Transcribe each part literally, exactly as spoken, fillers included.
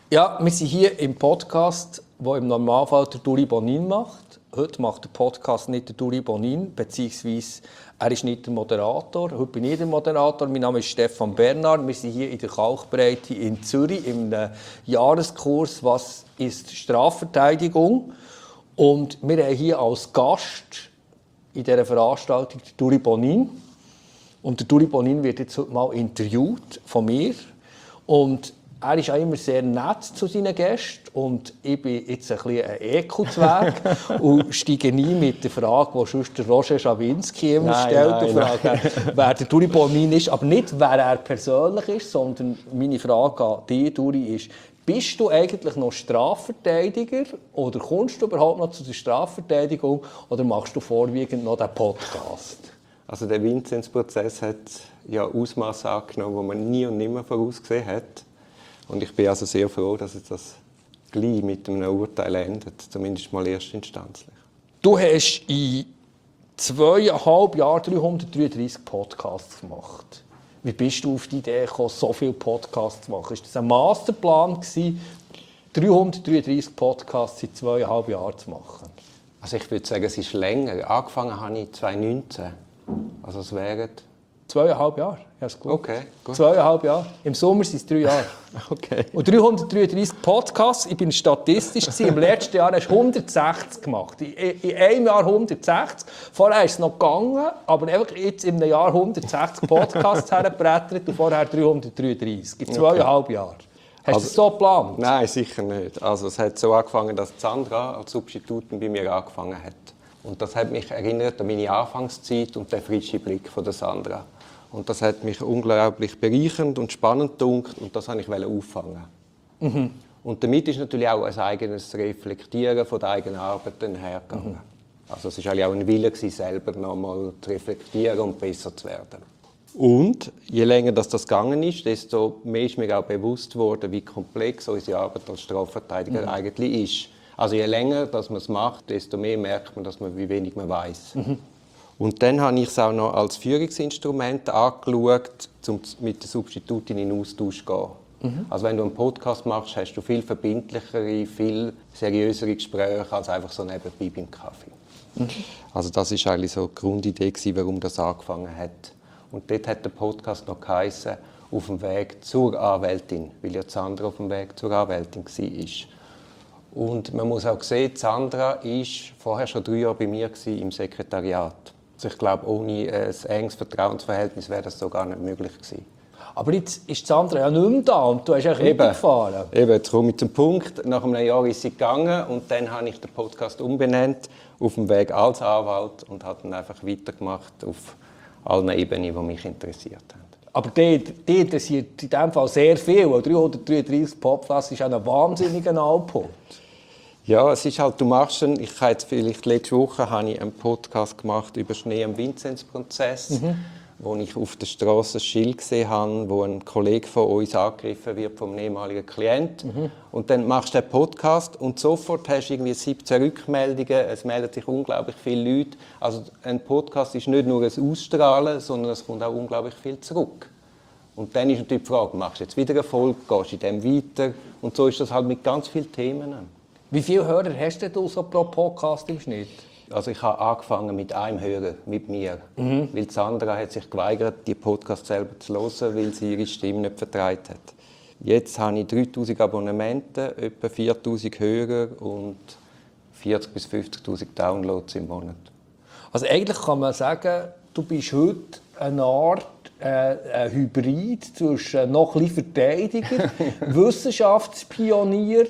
Ja, wir sind hier im Podcast, den im Normalfall der Duri Bonin macht. Heute macht der Podcast nicht der Duri Bonin, beziehungsweise er ist nicht der Moderator. Heute bin ich der Moderator. Mein Name ist Stefan Bernhard. Wir sind hier in der Kalkbreite in Zürich im Jahreskurs «Was ist Strafverteidigung?» Und wir haben hier als Gast in dieser Veranstaltung den Duri Bonin. Und der Duri Bonin wird jetzt heute mal interviewt von mir. Und er ist auch immer sehr nett zu seinen Gästen und ich bin jetzt ein bisschen ein Ekelzwerg und steige nie mit der Frage, die sonst der Roger Schawinski immer nein, stellt, nein, Frage, nein. wer der Duri Bonin ist. Aber nicht, wer er persönlich ist, sondern meine Frage an dich, Duri, ist, bist du eigentlich noch Strafverteidiger oder kommst du überhaupt noch zu der Strafverteidigung oder machst du vorwiegend noch den Podcast? Also der Vinzenz-Prozess hat ja Ausmaße angenommen, die man nie und nimmer vorausgesehen hat. Und ich bin also sehr froh, dass jetzt das gleich mit einem Urteil endet, zumindest mal erstinstanzlich. Du hast in zweieinhalb Jahren dreihundertdreiunddreißig Podcasts gemacht. Wie bist du auf die Idee gekommen, so viele Podcasts zu machen? War das ein Masterplan, dreihundertdreiunddreißig Podcasts in zweieinhalb Jahren zu machen? Also ich würde sagen, es ist länger. Angefangen habe ich zweitausendneunzehn. Also es wären... Zweieinhalb Jahre, ja, ist gut. Okay, gut. Zweieinhalb Jahre. Im Sommer sind es drei Jahre. Okay. Und dreihundertdreiunddreißig Podcasts. Ich bin statistisch gewesen. Im letzten Jahr hast du hundertsechzig gemacht. In, in einem Jahr hundertsechzig. Vorher ist es noch gegangen, aber einfach jetzt in einem Jahr hundertsechzig Podcasts hergebrettert und vorher dreihundertdreiunddreißig. In zweieinhalb okay. Jahren. Hast also, du das so geplant? Nein, sicher nicht. Also es hat so angefangen, dass Sandra als Substitutin bei mir angefangen hat. Und das hat mich erinnert an meine Anfangszeit und den frischen Blick von der Sandra. Und das hat mich unglaublich bereichernd und spannend gedunkt und das wollte ich auffangen. Mhm. Und damit ist natürlich auch ein eigenes Reflektieren von der eigenen Arbeit hergegangen. Mhm. Also es war auch ein Wille, selber noch mal zu reflektieren und besser zu werden. Und je länger das, das gegangen ist, desto mehr ist mir auch bewusst worden, wie komplex unsere Arbeit als Strafverteidiger mhm. eigentlich ist. Also je länger dass man es macht, desto mehr merkt man, dass man, wie wenig man weiß. Mhm. Und dann habe ich es auch noch als Führungsinstrument angeschaut, um mit der Substitutin in den Austausch zu gehen. Mhm. Also wenn du einen Podcast machst, hast du viel verbindlichere, viel seriösere Gespräche als einfach so nebenbei beim Kaffee. Mhm. Also das war eigentlich so die Grundidee, warum das angefangen hat. Und dort hat der Podcast noch geheissen, auf dem Weg zur Anwältin, weil ja Sandra auf dem Weg zur Anwältin war. Und man muss auch sehen, Sandra war vorher schon drei Jahre bei mir im Sekretariat. Also ich glaube, ohne ein enges Vertrauensverhältnis wäre das so gar nicht möglich gewesen. Aber jetzt ist Sandra ja nicht mehr da und du hast eigentlich weitergefahren. Eben, jetzt komme ich zum Punkt. Nach einem Jahr ist sie gegangen und dann habe ich den Podcast umbenannt auf dem Weg als Anwalt und habe dann einfach weitergemacht auf allen Ebenen, die mich interessiert haben. Aber die, die interessiert in diesem Fall sehr viel, weil dreihundertdreiunddreißig Podcasts ist ein wahnsinniger Output. Ja, es ist halt, du machst einen, ich habe jetzt vielleicht letzte Woche habe ich einen Podcast gemacht über Schnee am Vinzenz-Prozess, mhm. wo ich auf der Straße ein Schild gesehen habe, wo ein Kollege von uns angegriffen wird vom ehemaligen Klienten. Mhm. Und dann machst du den Podcast und sofort hast du irgendwie siebzehn Rückmeldungen, es melden sich unglaublich viele Leute. Also ein Podcast ist nicht nur ein Ausstrahlen, sondern es kommt auch unglaublich viel zurück. Und dann ist natürlich die Frage, machst du jetzt wieder eine Folge, gehst du in dem weiter? Und so ist das halt mit ganz vielen Themen. Wie viele Hörer hast du so pro Podcast im Schnitt? Also ich habe angefangen mit einem Hörer, mit mir. Mhm. Weil Sandra hat sich geweigert, die Podcasts selber zu hören, weil sie ihre Stimme nicht vertreibt hat. Jetzt habe ich dreitausend Abonnementen, etwa viertausend Hörer und vierzigtausend bis fünfzigtausend Downloads im Monat. Also eigentlich kann man sagen, du bist heute eine Art äh, ein Hybrid zwischen noch ein bisschen Verteidiger, Wissenschaftspionier,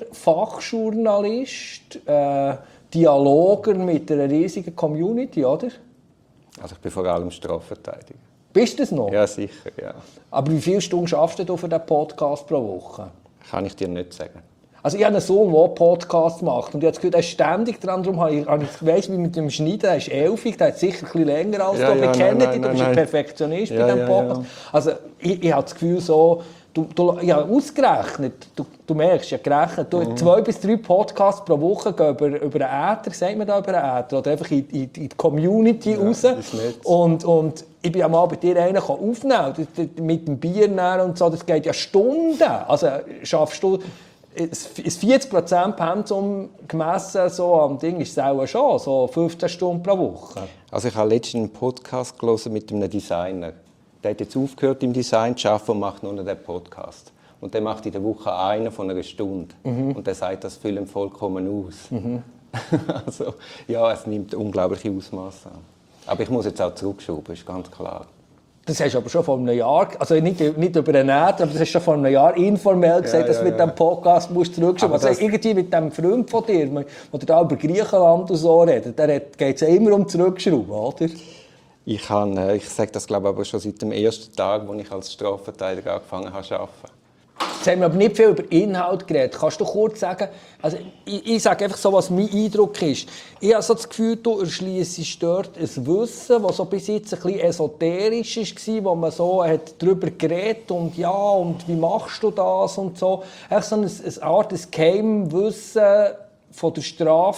Fachjournalist, äh, Dialoger mit einer riesigen Community, oder? Also ich bin vor allem Strafverteidiger. Bist du das noch? Ja, sicher, ja. Aber wie viele Stunden schaffst du für diesen Podcast pro Woche? Kann ich dir nicht sagen. Also ich habe einen Sohn, der einen Podcast macht und ich habe das Gefühl, er ist ständig dran. Darum habe ich, ich weiss, wie mit dem Schneiden, er ist elfig, der ist sicher ein bisschen länger als ja, du. Wir ja, kennen nein, dich, du nein, bist nein. ein Perfektionist ja, bei diesem ja, Podcast. Ja. Also ich, ich habe das Gefühl so, du, du, ich habe ausgerechnet, du, du merkst, ja gerechnet, du, mhm. zwei bis drei Podcasts pro Woche gehen über, über den Äther, sagt man da über den Äther, oder einfach in, in, in die Community ja, raus. Und, und ich bin ja mal bei dir einen aufnehmen, mit dem Bier und so, das geht ja Stunden. Also schaffst du... ein vierzig Prozent Pensum gemessen so am Ding ist es auch schon, so fünfzehn Stunden pro Woche. Also ich habe letztens einen Podcast gelesen mit einem Designer. Der hat jetzt aufgehört im Design zu arbeiten und macht nur noch den Podcast. Und der macht in der Woche einen von einer Stunde. Mhm. Und der sagt, das füllt ihm vollkommen aus. Mhm. Also ja, es nimmt unglaubliche Ausmaße an. Aber ich muss jetzt auch zurückschrauben, ist ganz klar. Das hast du aber schon vor einem Jahr, also nicht, nicht über den Net, aber das hast du schon vor einem Jahr informell gesagt, ja, dass du ja, mit ja. diesem Podcast musst zurückschrauben musst. Also irgendwie mit dem Freund von dir, der da über Griechenland und so redet, der geht es ja immer um Zurückschrauben, oder? Ich, kann, ich sage das glaube ich, aber schon seit dem ersten Tag, als ich als Strafverteidiger angefangen habe zu arbeiten. Jetzt haben wir aber nicht viel über Inhalt geredet. Kannst du kurz sagen, also ich, ich sage einfach so, was mein Eindruck ist. Ich habe so das Gefühl, du erschliessest dort ein Wissen, das so bis jetzt ein bisschen esoterisch war, wo man so hat darüber geredet und ja, und wie machst du das und so. Echt so eine, eine Art ein Geheimwissen von der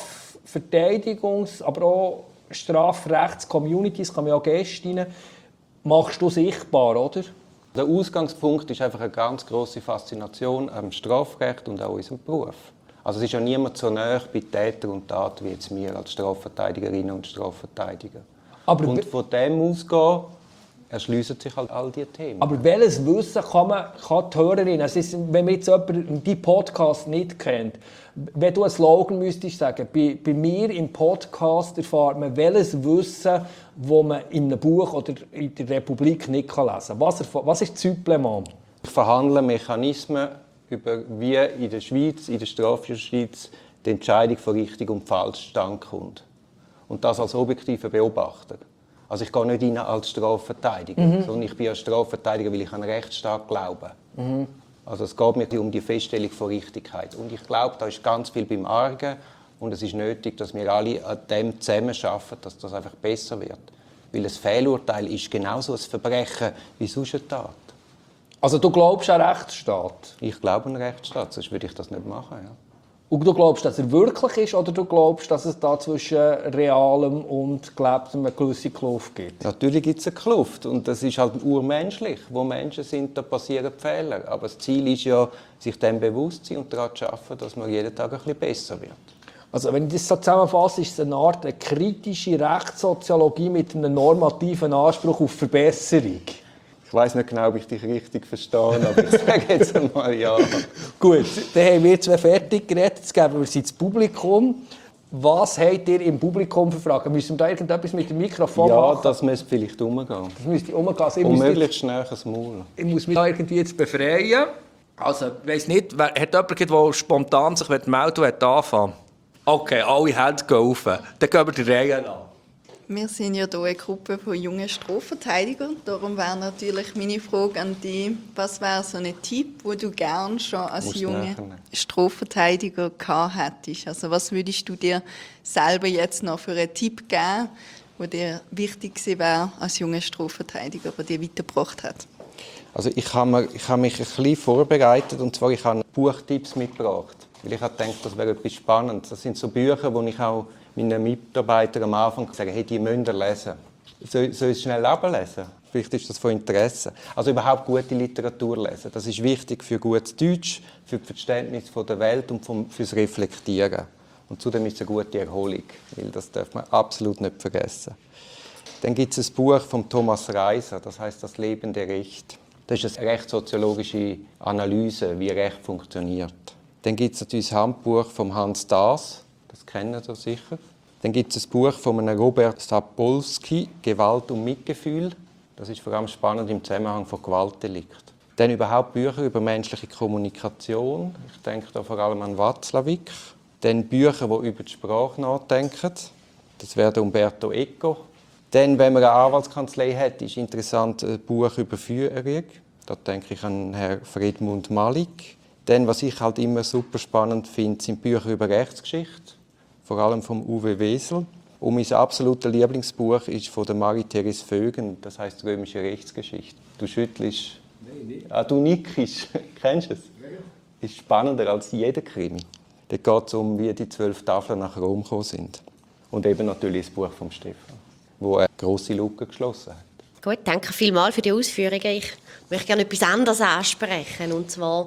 Strafverteidigungs-, aber auch Strafrechts-Communities, kann man ja Gäste rein, machst du sichtbar, oder? Der Ausgangspunkt ist einfach eine ganz grosse Faszination am Strafrecht und auch unserem Beruf. Also es ist ja niemand so nahe bei Täter und Tat wie jetzt wir als Strafverteidigerinnen und Strafverteidiger. Aber und von dem ausgehen, erschliessen sich halt all diese Themen. Aber welches Wissen kann, man, kann die Hörerin, also ist, wenn man jetzt jemanden deinen Podcast nicht kennt, wenn du einen Slogan müsstest sagen, bei, bei mir im Podcast erfahrt man welches Wissen, das man in einem Buch oder in der Republik nicht lesen kann. Was, was ist das Supplement? Ich verhandle Mechanismen, über wie in der Schweiz, in der Strafjustiz, die Entscheidung von richtig und falsch zustande kommt. Und das als objektiver Beobachter. Also ich gehe nicht rein als Strafverteidiger, mhm. sondern ich bin als Strafverteidiger, weil ich an den Rechtsstaat glaube. Mhm. Also es geht mir um die Feststellung von Richtigkeit. Und ich glaube, da ist ganz viel beim Argen. Und es ist nötig, dass wir alle an dem zusammenarbeiten, dass das einfach besser wird. Weil ein Fehlurteil ist genauso ein Verbrechen wie sonst eine Tat. Also du glaubst an Rechtsstaat? Ich glaube an Rechtsstaat, sonst würde ich das nicht machen. Ja. Und du glaubst, dass er wirklich ist, oder du glaubst, dass es da zwischen Realem und Gelebtem eine gewisse Kluft gibt? Natürlich gibt es eine Kluft. Und das ist halt urmenschlich. Wo Menschen sind, da passieren Fehler. Aber das Ziel ist ja, sich dem bewusst zu sein und daran zu arbeiten, dass man jeden Tag ein bisschen besser wird. Also wenn ich das so zusammenfasse, ist es eine Art eine kritische Rechtssoziologie mit einem normativen Anspruch auf Verbesserung. Ich weiss nicht genau, ob ich dich richtig verstehe, aber ich sage jetzt einmal ja. Gut, dann haben wir zwei fertig geredet, jetzt geben wir sie ins Publikum. Was habt ihr im Publikum für Fragen? Müssen wir da irgendetwas mit dem Mikrofon ja, machen? Ja, das müsste vielleicht umgehen. Das müsste umgehen. Also und möglichst schnell ins Maul. Ich muss mich da irgendwie jetzt befreien. Also, ich weiss nicht, wer, hat jemand, der spontan sich melden will, anfangen? Okay, alle Hände gehen auf. Dann gehen wir die Reihe an. Wir sind ja hier eine Gruppe von jungen Strafverteidigern. Darum wäre natürlich meine Frage an dich, was wäre so ein Tipp, den du gerne schon als junger Strafverteidiger gehabt hättest? Also was würdest du dir selber jetzt noch für einen Tipp geben, der dir wichtig gewesen wäre als junger Strafverteidiger, der dir weitergebracht hat? Also ich habe, mir, ich habe mich ein bisschen vorbereitet, und zwar ich habe Buchtipps mitgebracht. Weil ich habe gedacht, das wäre etwas Spannendes. Das sind so Bücher, die ich auch meinen Mitarbeitern am Anfang sage, hey, die müsst ihr lesen. Soll, soll ich es schnell ablesen? Vielleicht ist das von Interesse. Also überhaupt gute Literatur lesen. Das ist wichtig für gutes Deutsch, für das Verständnis der Welt und für das Reflektieren. Und zudem ist es eine gute Erholung, weil das darf man absolut nicht vergessen. Dann gibt es ein Buch von Thomas Reiser, das heißt «Das lebende Recht». Das ist eine rechtssoziologische Analyse, wie Recht funktioniert. Dann gibt es natürlich das Handbuch von Hans Daas, das kennen Sie sicher. Dann gibt es ein Buch von einem Robert Sapolsky, «Gewalt und Mitgefühl». Das ist vor allem spannend im Zusammenhang von Gewaltdelikt. Dann überhaupt Bücher über menschliche Kommunikation. Ich denke da vor allem an Watzlawick. Dann Bücher, die über die Sprache nachdenken. Das wäre der Umberto Eco. Dann, wenn man eine Anwaltskanzlei hat, ist interessant ein Buch über Führung. Da denke ich an Herrn Friedmund Malik. Dann, was ich halt immer super spannend finde, sind Bücher über Rechtsgeschichte, vor allem von Uwe Wesel. Und mein absolutes Lieblingsbuch ist von der Marie-Therese Vögen, das heisst «Römische Rechtsgeschichte». Du schüttelst. Nein, nicht. Ah, du nickst. Kennst du es? Ja. Ist spannender als jeder Krimi. Da geht es um, wie die zwölf Tafeln nach Rom gekommen sind. Und eben natürlich das Buch von Stefan, wo eine grosse Lücke geschlossen hat. Gut, danke vielmals für die Ausführungen. Ich möchte gerne etwas anderes ansprechen, und zwar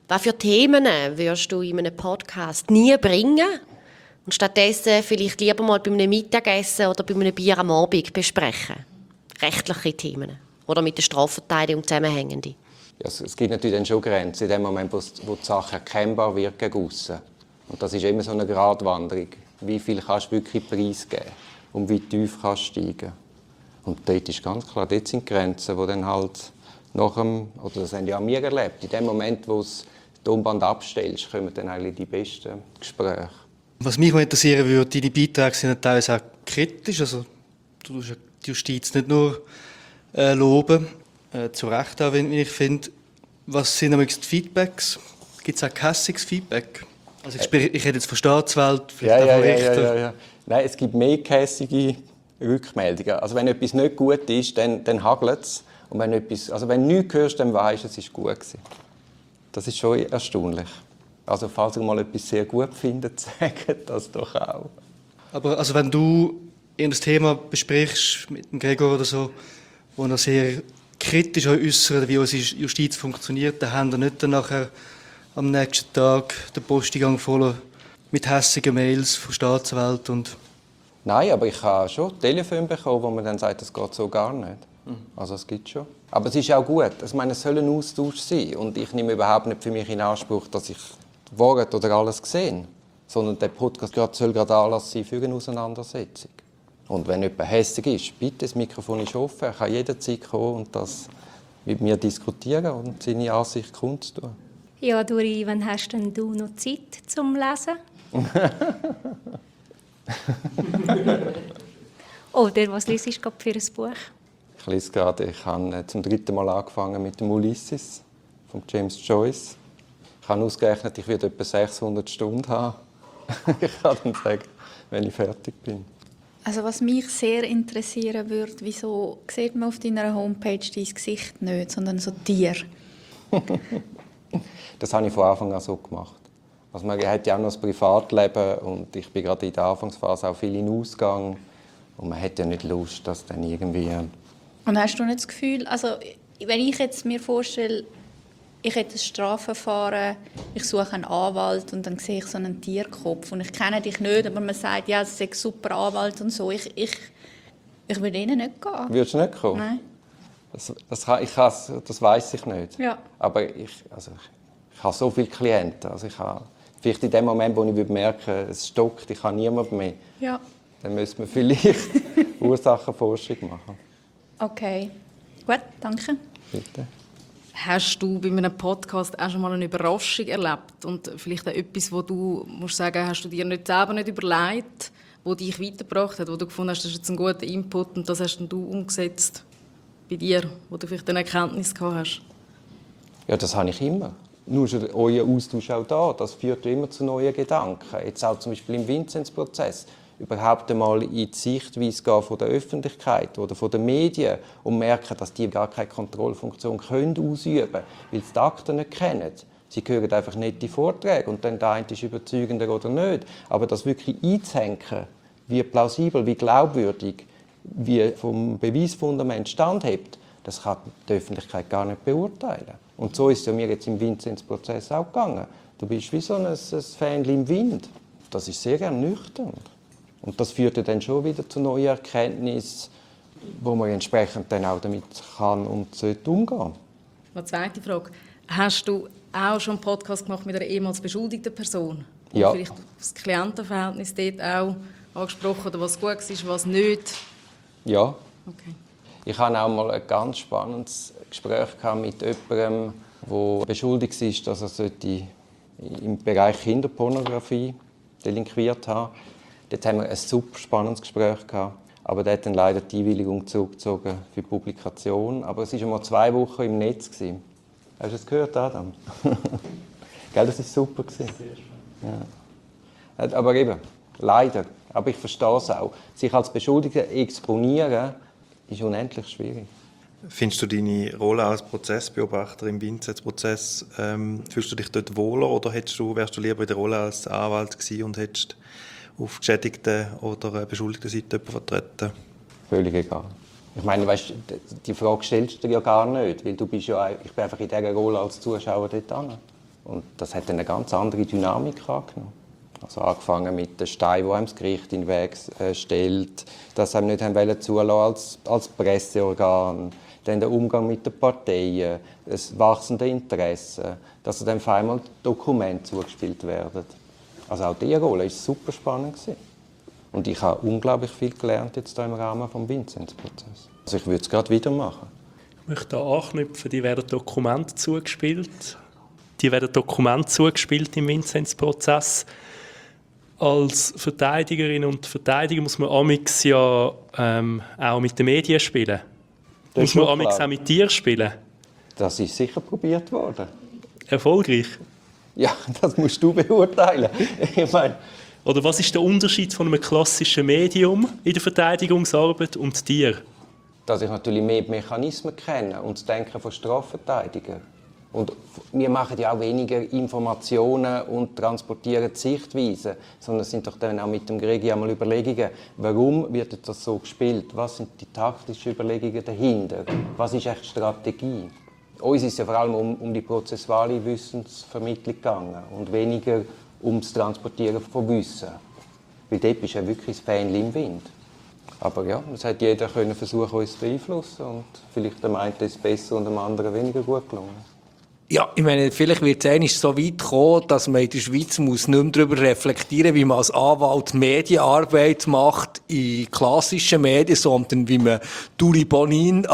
Was für Themen würdest du in einem Podcast nie bringen und stattdessen vielleicht lieber mal bei einem Mittagessen oder bei einem Bier am Abend besprechen? Rechtliche Themen oder mit der Strafverteidigung zusammenhängende? Ja, es gibt natürlich dann schon Grenzen in dem Moment, wo die Sache erkennbar wird gegen aussen. Und das ist immer so eine Gratwanderung. Wie viel kannst du wirklich preisgeben und wie tief kannst du steigen? Und dort ist ganz klar, dort sind Grenzen, die dann halt nach dem, oder das haben ja auch wir erlebt, in dem Moment, wo du das Tonband abstellst, kommen dann eigentlich die besten Gespräche. Was mich interessieren würde, deine Beiträge sind teilweise auch kritisch. Also, du tust die Justiz nicht nur äh, loben, äh, zu Recht auch, wie ich finde. Was sind die Feedbacks? Gibt es auch gehässiges Feedback? Also ich, ich rede jetzt von Staatswelt, vielleicht ja, auch von ja, Richter. Ja, ja, ja. Nein, es gibt mehr gehässige Rückmeldungen. Also wenn etwas nicht gut ist, dann, dann hagelt es. Und wenn, etwas, also wenn du nichts hörst, dann weisst du, es war gut gewesen. Das ist schon erstaunlich. Also falls ihr mal etwas sehr gut findet, sagt das doch auch. Aber also wenn du ein Thema besprichst mit dem Gregor oder so, wo er sehr kritisch äußert, wie unsere Justiz funktioniert, dann haben wir nicht dann nachher am nächsten Tag den Posteingang voll mit hässigen Mails von Staatswelt und... Nein, aber ich habe schon Telefon bekommen, wo man dann sagt, das geht so gar nicht. Mhm. Also es gibt schon. Aber es ist auch gut. Ich meine, es soll ein Austausch sein. Und ich nehme überhaupt nicht für mich in Anspruch, dass ich Wort oder alles gesehen, sondern der Podcast soll gerade Anlass sein für eine Auseinandersetzung. Und wenn jemand hässig ist, bitte, das Mikrofon ist offen, er kann jederzeit kommen und das mit mir diskutieren und seine Ansicht kundzutun. Ja, Duri, wann hast denn du noch Zeit zum Lesen? Oder was liest du für ein Buch? Ich lese gerade, ich habe zum dritten Mal angefangen mit dem Ulysses von James Joyce. Ich habe ausgerechnet, ich werde etwa sechshundert Stunden haben. Ich kann dann sagen, wenn ich fertig bin. Also was mich sehr interessieren würde, wieso sieht man auf deiner Homepage dein Gesicht nicht, sondern so Tier? Das habe ich von Anfang an so gemacht. Also man hat ja auch noch das Privatleben und ich bin gerade in der Anfangsphase auch viel in Ausgang und man hat ja nicht Lust, dass dann irgendwie... Und hast du nicht das Gefühl, also wenn ich jetzt mir vorstelle, ich hätte ein Strafverfahren, ich suche einen Anwalt und dann sehe ich so einen Tierkopf und ich kenne dich nicht, aber man sagt, ja, es ist ein super Anwalt und so, ich, ich, ich würde ihnen nicht gehen. Würdest du nicht kommen? Nein. Das, das, ich das weiss ich nicht. Ja. Aber ich, also ich, ich habe so viele Klienten. Also ich habe, vielleicht in dem Moment, wo ich merke, es stockt, ich habe niemanden mehr, ja. Dann müsste man vielleicht Ursachenforschung machen. Okay. Gut, danke. Bitte. Hast du bei einem Podcast auch schon mal eine Überraschung erlebt? Und vielleicht auch etwas, wo du musst sagen, hast du dir nicht selber nicht überlegt, wo dich weitergebracht hat, wo du gefunden hast, das ist jetzt ein guter Input und das hast du umgesetzt bei dir, wo du vielleicht eine Erkenntnis gehabt hast? Ja, das habe ich immer. Nur schon euer Austausch auch da, das führt immer zu neuen Gedanken. Jetzt auch zum Beispiel im Vinzenz-Prozess. Überhaupt einmal in die Sichtweise gehen von der Öffentlichkeit oder von den Medien und merken, dass die gar keine Kontrollfunktion können ausüben können, weil sie die Akten nicht kennen. Sie hören einfach nicht die Vorträge und dann der eine ist überzeugender oder nicht. Aber das wirklich einzuhängen, wie plausibel, wie glaubwürdig, wie vom Beweisfundament standhält, das kann die Öffentlichkeit gar nicht beurteilen. Und so ist es ja mir jetzt im Vinzenz-Prozess auch gegangen. Du bist wie so ein, ein Fähnchen im Wind. Das ist sehr ernüchternd. Und das führt dann schon wieder zu neuen Erkenntnissen, wo man entsprechend dann auch damit kann und sollte umgehen. Eine zweite Frage. Hast du auch schon einen Podcast gemacht mit einer ehemals beschuldigten Person? Ja. Und vielleicht das Klientenverhältnis dort auch angesprochen, oder was gut ist, was nicht? Ja. Okay. Ich hatte auch mal ein ganz spannendes Gespräch mit jemandem, der beschuldigt ist, dass er im Bereich Kinderpornografie delinquiert hat. Dort haben wir ein super spannendes Gespräch gehabt, aber der hat dann leider die Einwilligung zurückgezogen für die Publikation. Aber es war schon mal zwei Wochen im Netz. Hast du das gehört, Adam? Gell, das war super. Ja. Aber eben, leider. Aber ich verstehe es auch. Sich als Beschuldigter exponieren, ist unendlich schwierig. Findest du deine Rolle als Prozessbeobachter im Vinzenz-Prozess, ähm, fühlst du dich dort wohler oder hättest du, wärst du lieber in der Rolle als Anwalt gewesen und hättest auf geschädigten oder beschuldigten Seite jemanden vertreten? Völlig egal. Ich meine, weißt, die Frage stellst du dir ja gar nicht, weil du bist ja, ich bin einfach in dieser Rolle als Zuschauer dort hin. Und das hat eine ganz andere Dynamik angenommen. Also angefangen mit den Steinen, die einem das Gericht in den Weg äh, stellt, dass sie einem nicht haben wollen zulassen als, als Presseorgan, dann der Umgang mit den Parteien, das wachsende Interesse, dass dann auf einmal Dokumente zugespielt werden. Also auch diese Rolle war super spannend gewesen. Und ich habe unglaublich viel gelernt jetzt hier im Rahmen des Vinzenz-Prozesses. Also ich würde es gerade wieder machen. Ich möchte da anknüpfen, die werden Dokumente zugespielt. Die werden Dokumente zugespielt im Vinzenz-Prozess. Als Verteidigerin und Verteidiger muss man amix ja ähm, auch mit den Medien spielen. Das muss man ist amix klar. auch mit dir spielen. Das ist sicher probiert worden. Erfolgreich? Ja, das musst du beurteilen. Ich meine, Oder was ist der Unterschied von einem klassischen Medium in der Verteidigungsarbeit und dir? dass ich natürlich mehr die Mechanismen kenne und das Denken von Strafverteidigern. Und wir machen ja auch weniger Informationen und transportieren die Sichtweisen, sondern es sind doch dann auch mit dem Gregi einmal Überlegungen, warum wird das so gespielt, was sind die taktischen Überlegungen dahinter, was ist echt die Strategie. Uns ist es ja vor allem um, um die prozessuale Wissensvermittlung gegangen und weniger um das Transportieren von Wissen. Weil dort ist ja wirklich das Fähnchen im Wind. Aber ja, es hat jeder können versuchen, uns zu beeinflussen und vielleicht dem einen ist es besser und dem anderen weniger gut gelungen. Ja, ich meine, vielleicht wird es einmal so weit kommen, dass man in der Schweiz muss nicht mehr darüber reflektieren muss, wie man als Anwalt Medienarbeit macht in klassischen Medien, sondern wie man Duri Bonin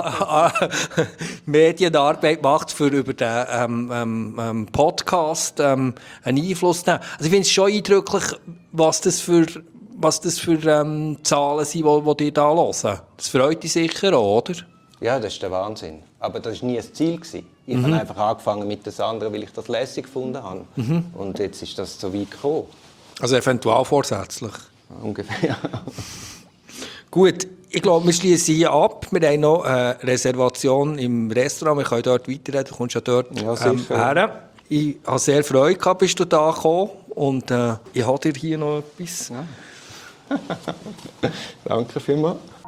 Medienarbeit macht, für über den ähm, ähm, Podcast ähm, einen Einfluss zu nehmen. Also ich finde es schon eindrücklich, was das für, was das für ähm, Zahlen sind, die, die ihr da hören. Das freut dich sicher auch, oder? Ja, das ist der Wahnsinn. Aber das war nie das Ziel. Ich Mhm. habe einfach angefangen mit das anderen, weil ich das lässig gefunden habe. Mhm. Und jetzt ist das so weit gekommen. Also eventualvorsätzlich. Ungefähr. Gut, ich glaube, wir schließen hier ab. Wir haben noch eine Reservation im Restaurant. Wir können dort weiterreden. Du kommst ja dort Ja, ähm, sicher. her. Ich habe sehr Freude gehabt, bist du da gekommen. Und äh, ich habe dir hier noch etwas. Ja. Danke vielmals.